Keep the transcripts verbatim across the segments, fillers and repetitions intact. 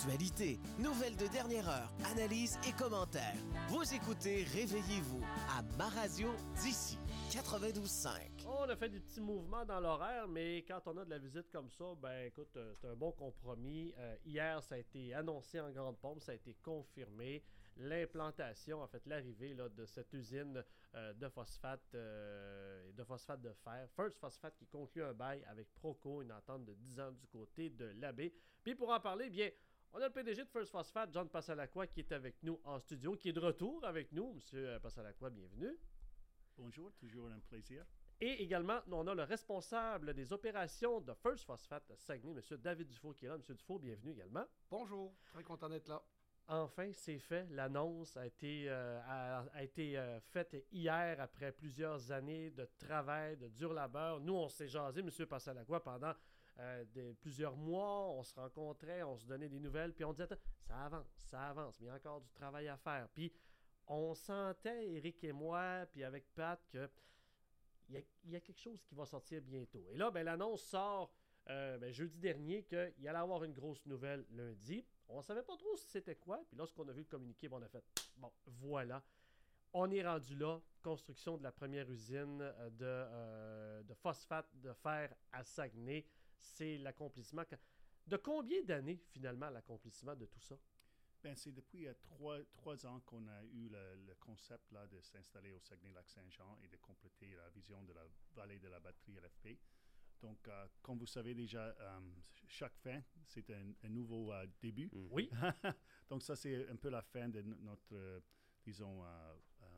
Actualité, nouvelles de dernière heure, analyses et commentaires. Vous écoutez Réveillez-vous à Ma Radio d'ici quatre-vingt-douze cinq. On a fait des petits mouvements dans l'horaire, mais quand on a de la visite comme ça, ben écoute, euh, c'est un bon compromis. Euh, hier, ça a été annoncé en grande pompe, ça a été confirmé. L'implantation, en fait, l'arrivée là, de cette usine euh, de phosphate euh, et de phosphate de fer, First Phosphate, qui conclut un bail avec Proco, une entente de dix ans du côté de l'Abbé. Puis pour en parler, bien, on a le P D G de First Phosphate, John Passalacqua, qui est avec nous en studio, qui est de retour avec nous. Monsieur Passalacqua, bienvenue. Bonjour, toujours un plaisir. Et également, on a le responsable des opérations de First Phosphate Saguenay, M. David Dufault, qui est là. M. Dufault, bienvenue également. Bonjour, très content d'être là. Enfin, c'est fait. L'annonce a été, euh, a, a été euh, faite hier après plusieurs années de travail, de dur labeur. Nous, on s'est jasé, M. Passalacqua, pendant euh, des, plusieurs mois. On se rencontrait, on se donnait des nouvelles, puis on disait « ça avance, ça avance, mais il y a encore du travail à faire. » Puis on sentait, Éric et moi, puis avec Pat, que il y, a, il y a quelque chose qui va sortir bientôt. Et là, ben, l'annonce sort euh, ben, jeudi dernier qu'il allait avoir une grosse nouvelle lundi. On ne savait pas trop si c'était quoi. Puis lorsqu'on a vu le communiqué, ben, on a fait « bon, voilà. » On est rendu là. Construction de la première usine de, euh, de phosphate de fer à Saguenay. C'est l'accomplissement. De combien d'années, finalement, l'accomplissement de tout ça? Ben, c'est depuis euh, trois, trois ans qu'on a eu le, le concept là, de s'installer au Saguenay-Lac-Saint-Jean et de compléter la vision de la vallée de la batterie L F P. Donc, euh, comme vous savez déjà, euh, chaque fin, c'est un, un nouveau euh, début. Mm. Oui. Donc, ça, c'est un peu la fin de notre, euh, disons, euh,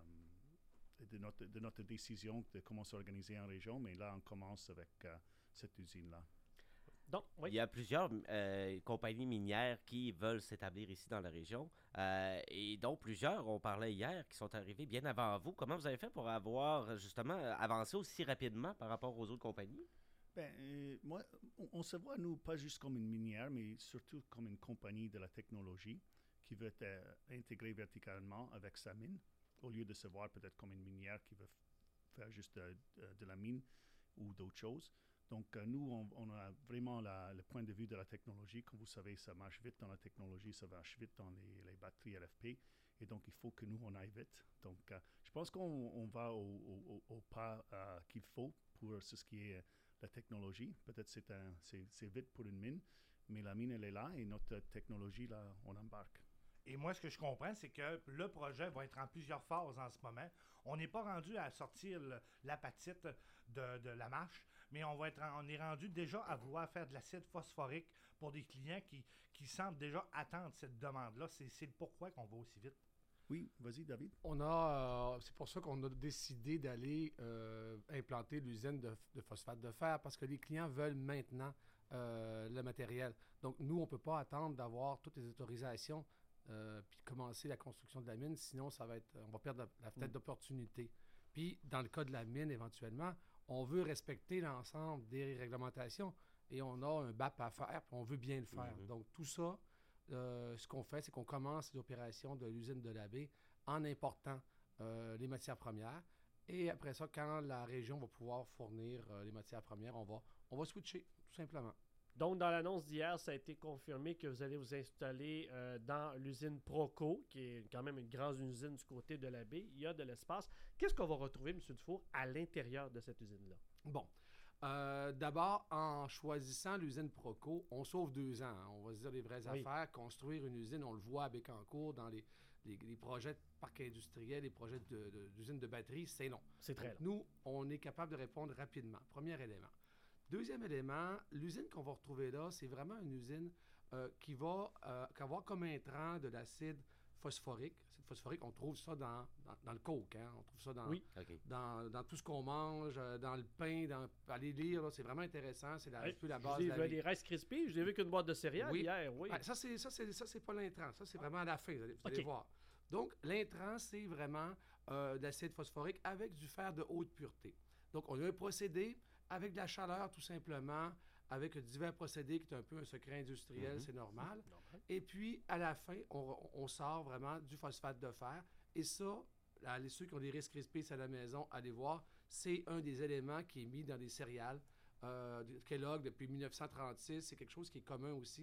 euh, de, notre, de notre décision de comment s'organiser en région. Mais là, on commence avec euh, cette usine-là. Donc, oui. Il y a plusieurs euh, compagnies minières qui veulent s'établir ici dans la région euh, et dont plusieurs, on parlait hier, qui sont arrivés bien avant vous. Comment vous avez fait pour avoir justement avancé aussi rapidement par rapport aux autres compagnies? Ben, euh, moi, on, on se voit, nous, pas juste comme une minière, mais surtout comme une compagnie de la technologie qui veut être euh, intégrée verticalement avec sa mine, au lieu de se voir peut-être comme une minière qui veut f- faire juste de, de, de la mine ou d'autres choses. Donc, euh, nous, on, on a vraiment la, le point de vue de la technologie. Comme vous savez, ça marche vite dans la technologie, ça marche vite dans les, les batteries L F P. Et donc, il faut que nous, on aille vite. Donc, euh, je pense qu'on on va au, au, au pas euh, qu'il faut pour ce qui est euh, la technologie. Peut-être c'est, un, c'est, c'est vite pour une mine, mais la mine, elle est là et notre technologie, là, on embarque. Et moi, ce que je comprends, c'est que le projet va être en plusieurs phases en ce moment. On n'est pas rendu à sortir le, l'apatite de, de la marche, mais on, va être, on est rendu déjà à vouloir faire de l'acide phosphorique pour des clients qui, qui semblent déjà attendre cette demande-là. C'est, c'est le pourquoi qu'on va aussi vite. Oui, vas-y, David. On a, euh, c'est pour ça qu'on a décidé d'aller euh, implanter l'usine de, de phosphate de fer parce que les clients veulent maintenant euh, le matériel. Donc, nous, on ne peut pas attendre d'avoir toutes les autorisations Euh, puis commencer la construction de la mine, sinon ça va être, on va perdre la, la fenêtre mmh. d'opportunité. Puis, dans le cas de la mine, éventuellement, on veut respecter l'ensemble des réglementations et on a un B A P à faire, puis on veut bien le faire. Mmh. Donc, tout ça, euh, ce qu'on fait, c'est qu'on commence les opérations de l'usine de l'Abbé en important euh, les matières premières. Et après ça, quand la région va pouvoir fournir euh, les matières premières, on va, on va switcher, tout simplement. Donc, dans l'annonce d'hier, ça a été confirmé que vous allez vous installer euh, dans l'usine Proco, qui est quand même une grande usine du côté de l'Abbé. Il y a de l'espace. Qu'est-ce qu'on va retrouver, M. Dufour, à l'intérieur de cette usine-là? Bon. Euh, d'abord, en choisissant l'usine Proco, on sauve deux ans. Hein. On va se dire les vraies oui. affaires. Construire une usine, on le voit à Bécancour, dans les, les, les projets de parcs industriels, les projets de, de, d'usines de batterie, c'est long. C'est très Donc, long. Nous, on est capable de répondre rapidement. Premier élément. Deuxième élément, l'usine qu'on va retrouver là, c'est vraiment une usine euh, qui va euh, avoir comme intrant de l'acide phosphorique. L'acide phosphorique, on trouve ça dans, dans, dans le coke, hein? On trouve ça dans, oui. okay. dans, dans tout ce qu'on mange, euh, dans le pain, dans, allez lire, là, c'est vraiment intéressant, c'est la, hey, un peu la base de la la vie. Les Rice Krispies, je l'ai vu qu'une boîte de céréales oui. hier, oui. Ah, ça, c'est, ça, c'est, ça, c'est pas l'intrant, ça, c'est vraiment à la fin, vous allez, vous allez okay. voir. Donc, l'intrant, c'est vraiment euh, de l'acide phosphorique avec du fer de haute pureté. Donc, on a un procédé avec de la chaleur, tout simplement, avec divers procédés qui est un peu un secret industriel, mm-hmm. c'est normal. Mm-hmm. Et puis, à la fin, on, on sort vraiment du phosphate de fer. Et ça, là, ceux qui ont des Rice Krispies à la maison, allez voir, c'est un des éléments qui est mis dans les céréales. Euh, Kellogg, depuis dix-neuf cent trente-six, c'est quelque chose qui est commun aussi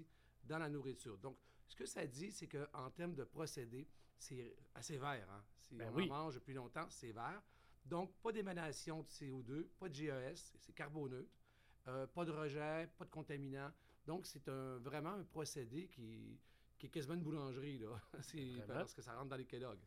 dans la nourriture. Donc, ce que ça dit, c'est qu'en termes de procédés, c'est assez vert. Hein? Si Ben on oui. en mange depuis longtemps, c'est vert. Donc, pas d'émanation de C O deux, pas de G E S, c'est carboneutre, euh, pas de rejet, pas de contaminants. Donc, c'est un, vraiment un procédé qui, qui est quasiment une boulangerie, là. C'est Vraiment. parce que ça rentre dans les Kellogg.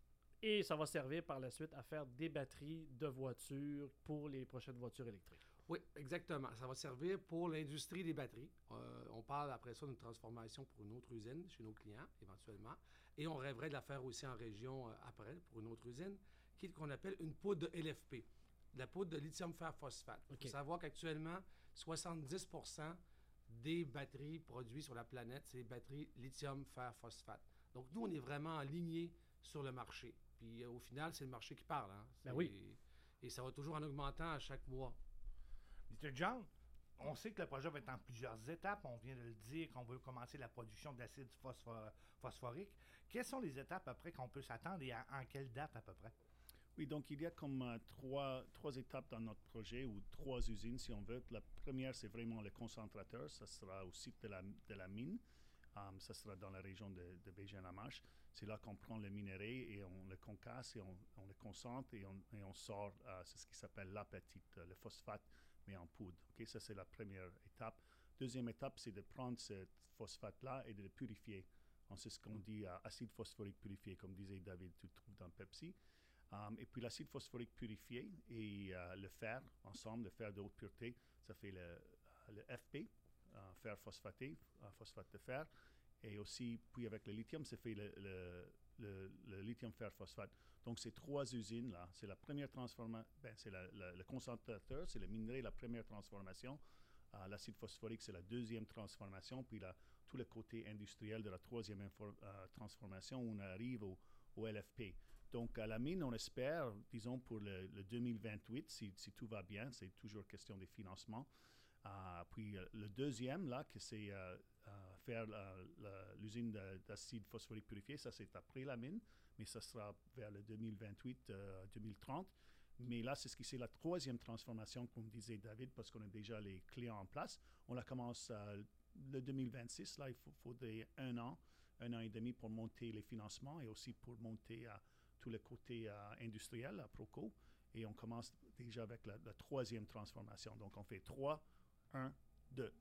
Et ça va servir par la suite à faire des batteries de voitures pour les prochaines voitures électriques. Oui, exactement. Ça va servir pour l'industrie des batteries. Euh, on parle après ça d'une transformation pour une autre usine chez nos clients, éventuellement. Et on rêverait de la faire aussi en région euh, après, pour une autre usine, qui est qu'on appelle une poudre de L F P, de la poudre de lithium fer phosphate. Il OK. faut savoir qu'actuellement, soixante-dix pour cent des batteries produites sur la planète, c'est des batteries lithium fer phosphate. Donc, nous, on est vraiment aligné sur le marché. Puis, euh, au final, c'est le marché qui parle. Hein? Ben C'est- oui. Et ça va toujours en augmentant à chaque mois. mister John, on sait que le projet va être en plusieurs étapes. On vient de le dire qu'on veut commencer la production d'acide phosphor- phosphorique. Quelles sont les étapes après qu'on peut s'attendre et à, en quelle date à peu près? Oui, donc il y a comme euh, trois, trois étapes dans notre projet, ou trois usines si on veut. La première, c'est vraiment le concentrateur. Ça sera au site de la, de la mine. Um, ça sera dans la région de, de Bégin-Lamache. C'est là qu'on prend le minerai et on le concasse et on, on le concentre et on, et on sort euh, c'est ce qui s'appelle l'apatite, le phosphate, mais en poudre. Okay? Ça, c'est la première étape. Deuxième étape, c'est de prendre ce phosphate-là et de le purifier. On sait ce qu'on dit euh, acide phosphorique purifié, comme disait David, tu le trouves dans Pepsi. Um, et puis l'acide phosphorique purifié et euh, le fer ensemble, le fer de haute pureté, ça fait le, le F P, euh, fer phosphaté, euh, phosphate de fer. Et aussi, puis avec le lithium, ça fait le, le, le, le lithium fer phosphate. Donc, ces trois usines-là, c'est la première transformation, ben, c'est la, la, le concentrateur, c'est le minerai, la première transformation. Euh, l'acide phosphorique, c'est la deuxième transformation. Puis là, tout le côté industriel de la troisième infor- euh, transformation, on arrive au, au L F P. Donc, à la mine, on espère, disons, pour le, le deux mille vingt-huit, si, si tout va bien, c'est toujours question des financements. Euh, puis euh, le deuxième, là, que c'est euh, euh, faire la- la- l'usine de- d'acide phosphorique purifié, ça c'est après la mine, mais ça sera vers le deux mille vingt-huit, euh, deux mille trente. Mais là, c'est ce qui c'est la troisième transformation, comme disait David, parce qu'on a déjà les clients en place. On la commence euh, le deux mille vingt-six. Là, il faut, faudrait un an, un an et demi pour monter les financements et aussi pour monter à tout le côté euh, industriel à Proco. Et on commence déjà avec la, la troisième transformation. Donc, on fait trois, un, deux.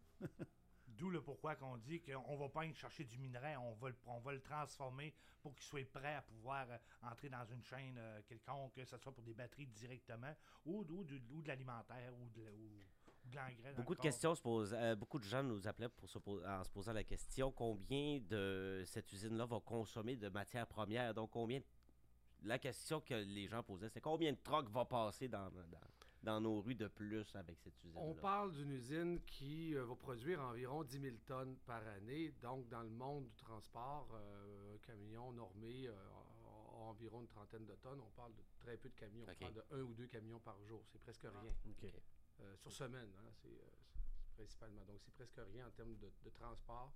D'où le pourquoi qu'on dit qu'on ne va pas aller chercher du minerai, on va le, on va le transformer pour qu'il soit prêt à pouvoir euh, entrer dans une chaîne euh, quelconque, que ce soit pour des batteries directement ou, ou, de, ou de l'alimentaire ou de, ou, ou de l'engrais. dans Beaucoup le de corps. questions se posent. euh, beaucoup de gens nous appelaient pour se po- en se posant la question combien de cette usine-là va consommer de matières premières. Donc, combien. La question que les gens posaient, c'est combien de trucks va passer dans, dans, dans nos rues de plus avec cette usine-là? On parle d'une usine qui euh, va produire environ dix mille tonnes par année. Donc, dans le monde du transport, euh, un camion normé euh, a environ une trentaine de tonnes. On parle de très peu de camions. OK. On parle de un ou deux camions par jour. C'est presque rien. OK. Euh, sur semaine, hein, c'est, euh, c'est principalement. Donc, c'est presque rien en termes de, de transport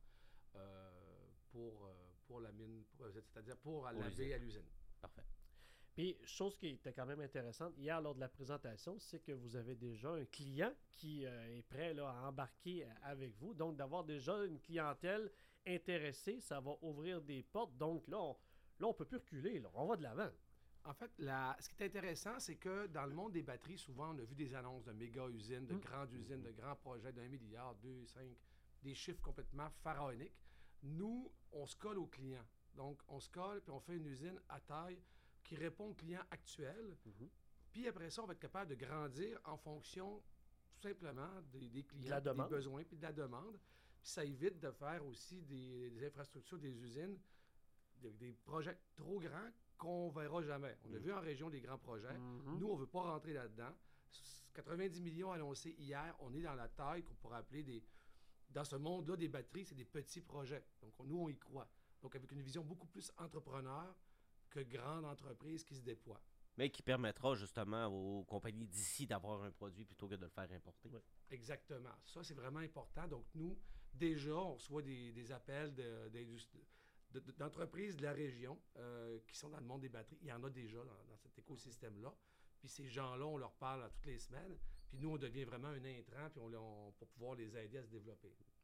euh, pour, euh, pour la mine, pour- euh, c'est-à-dire pour l'usine. laver à l'usine. Parfait. Puis, chose qui était quand même intéressante, hier lors de la présentation, c'est que vous avez déjà un client qui euh, est prêt là, à embarquer avec vous. Donc, d'avoir déjà une clientèle intéressée, ça va ouvrir des portes. Donc, là, on là, on peut plus reculer. Là. On va de l'avant. En fait, la, ce qui est intéressant, c'est que dans le monde des batteries, souvent, on a vu des annonces de méga-usines, de Mm. grandes usines, de grands projets d'un milliard, deux, cinq, des chiffres complètement pharaoniques. Nous, on se colle aux clients. Donc, on se colle, puis on fait une usine à taille qui répond aux clients actuels. Mhm. Puis après ça, on va être capable de grandir en fonction, tout simplement, des, des clients, la puis demande. des besoins, puis de la demande. Puis ça évite de faire aussi des, des infrastructures, des usines, des, des projets trop grands qu'on ne verra jamais. On a vu en région des grands projets. Mhm. Nous, on ne veut pas rentrer là-dedans. quatre-vingt-dix millions annoncés hier, on est dans la taille qu'on pourrait appeler des... Dans ce monde-là, des batteries, c'est des petits projets. Donc, on- nous, on y croit. Donc, avec une vision beaucoup plus entrepreneur que grande entreprise qui se déploie. Mais qui permettra justement aux compagnies d'ici d'avoir un produit plutôt que de le faire importer. Oui. Exactement. Ça, c'est vraiment important. Donc, nous, déjà, on reçoit des, des appels de- d'industri- de- de- d'entreprises de la région euh, qui sont dans le monde des batteries. Il y en a déjà dans, dans cet écosystème-là. Puis ces gens-là, on leur parle à toutes les semaines. Puis nous, on devient vraiment un intrant puis on, on- pour pouvoir les aider à se développer.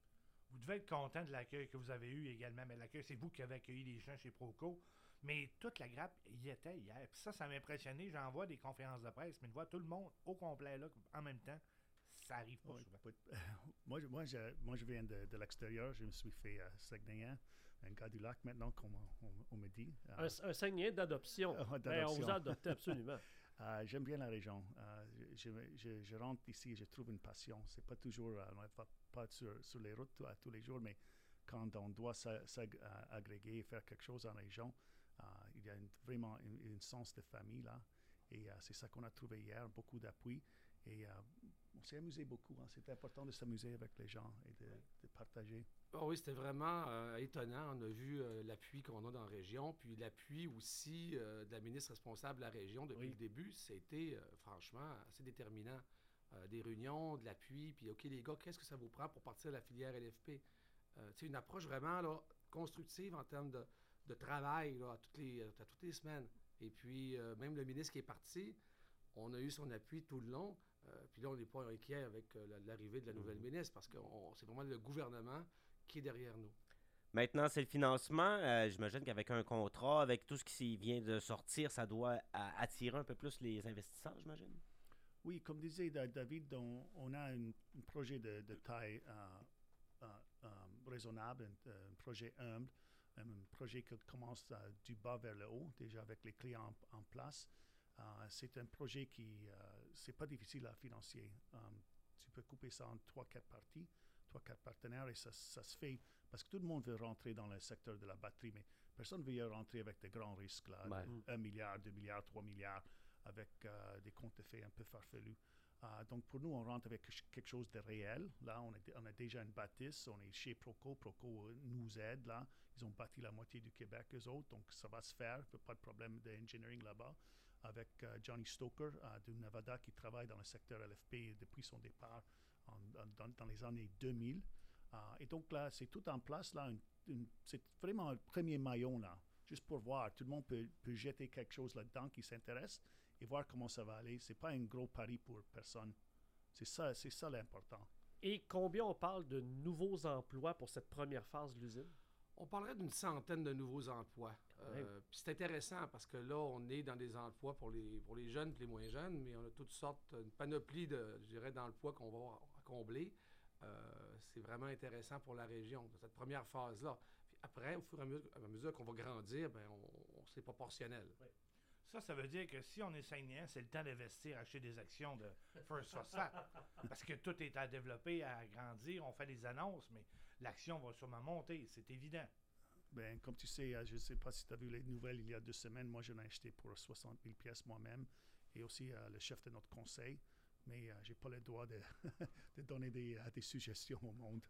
vous devez être content de l'accueil que vous avez eu également. Mais l'accueil, c'est vous qui avez accueilli les gens chez Proco. Mais toute la grappe y était hier. Puis ça, ça m'a impressionné. J'en vois des conférences de presse, mais de voir tout le monde au complet là, en même temps, ça arrive pas Oui, souvent. peut- moi, je- moi, je, moi, je viens de, de l'extérieur. Je me suis fait euh, Saguenayen, un gars du lac maintenant, comme on, on- on me dit. Un, un Saguenay d'adoption. Euh, Ben, on d'adoption. vous a adopté absolument. Euh, J'aime bien la région. Euh, je, je- je- je rentre ici et je trouve une passion. C'est pas toujours, euh, on n'est pas, pas sur, sur les routes à tous les jours, mais quand on doit s'agréger et faire quelque chose en région, euh, il y a une- vraiment un sens de famille là. Et euh, c'est ça qu'on a trouvé hier, beaucoup d'appui. Et euh, on s'est amusé beaucoup. Hein. C'était important de s'amuser avec les gens et de, de partager. Oh oui, c'était vraiment euh, étonnant. On a vu euh, l'appui qu'on a dans la région, puis l'appui aussi euh, de la ministre responsable de la région depuis Oui. le début. C'était euh, franchement assez déterminant. Euh, des réunions, de l'appui, puis OK, les gars, qu'est-ce que ça vous prend pour partir de la filière L F P? Euh, tu sais, une approche vraiment là, constructive en termes de, de travail là, à, toutes les, à toutes les semaines. Et puis, euh, même le ministre qui est parti, on a eu son appui tout le long. Euh, puis là, on n'est pas inquiet avec euh, la- l'arrivée de la nouvelle ministre parce que on- c'est vraiment le gouvernement qui est derrière nous. Maintenant, c'est le financement. Euh, J'imagine qu'avec un contrat, avec tout ce qui vient de sortir, ça doit a- attirer un peu plus les investisseurs, j'imagine. Oui, comme disait Da- David, on, on a un, un projet de, de taille euh, euh, euh, raisonnable, un, un projet humble, un, un projet qui commence euh, du bas vers le haut, déjà avec les clients en, en place. Euh, c'est un projet qui, euh, c'est pas difficile à financer. Euh, tu peux couper ça en trois, quatre parties, trois, quatre partenaires et ça, ça se fait parce que tout le monde veut rentrer dans le secteur de la batterie, mais personne ne veut y rentrer avec de grands risques, là, Ouais. de un milliard, deux milliards, trois milliards, avec euh, des comptes de fait un peu farfelus. Euh, donc, pour nous, on rentre avec quelque chose de réel. Là, on, est, on a déjà une bâtisse. On est chez Proco. Proco nous aide, là. Ils ont bâti la moitié du Québec, eux autres. Donc, ça va se faire. Pas de problème d'engineering là-bas. Avec euh, Johnny Stoker euh, du Nevada qui travaille dans le secteur L F P depuis son départ en, en- dans, dans les années deux mille. Euh, et donc, là, c'est tout en place. Là, une- une- c'est vraiment le premier maillon, là. Juste pour voir. Tout le monde peut, peut jeter quelque chose là-dedans qui s'intéresse et voir comment ça va aller. C'est pas un gros pari pour personne. C'est ça, c'est ça l'important. Et combien on parle de nouveaux emplois pour cette première phase de l'usine? On parlerait d'une centaine de nouveaux emplois. même. Euh, puis c'est intéressant parce que là, on est dans des emplois pour les, pour les jeunes et les moins jeunes, mais on a toutes sortes, une panoplie de, je dirais, d'emplois qu'on va combler. Euh, c'est vraiment intéressant pour la région, dans cette première phase-là. Puis après, au fur et à mesure, à mesure qu'on va grandir, ben on, on- c'est proportionnel. Ça, ça veut dire que si on est Saguenay, c'est le temps d'investir, acheter des actions de First Phosphate. Parce que tout est à développer, à grandir. On fait des annonces, mais l'action va sûrement monter, c'est évident. Ben, comme tu sais, euh, je ne sais pas si tu as vu les nouvelles il y a deux semaines. Moi, je l'ai acheté pour soixante mille pièces moi-même et aussi euh, le chef de notre conseil. Mais euh, je n'ai pas le droit de, de donner des, euh, des suggestions au monde.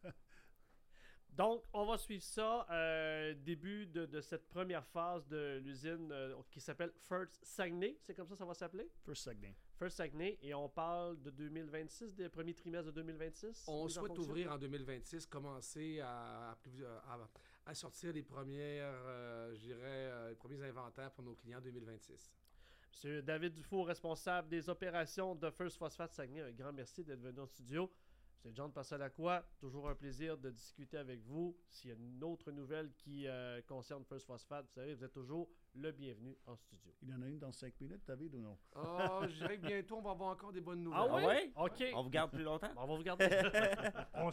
Donc, on va suivre ça. euh, début de, de cette première phase de l'usine euh, qui s'appelle First Saguenay. C'est comme ça que ça va s'appeler? First Saguenay. First Saguenay. Et on parle de deux mille vingt-six, des premiers trimestres de deux mille vingt-six? On mise en souhaite fonction? ouvrir en deux mille vingt-six, commencer à, à- à- à sortir les premières, euh, je dirais, euh, les premiers inventaires pour nos clients en deux mille vingt-six. Monsieur David Dufour, responsable des opérations de First Phosphate Saguenay, un grand merci d'être venu en studio. Monsieur John Passalacqua, toujours un plaisir de discuter avec vous. S'il y a une autre nouvelle qui euh, concerne First Phosphate, vous savez, vous êtes toujours le bienvenu en studio. Il y en a une dans cinq minutes, David, ou non? Oh, je dirais que bientôt, on va avoir encore des bonnes nouvelles. Ah oui? ouais? OK. On vous garde plus longtemps? On va vous garder. On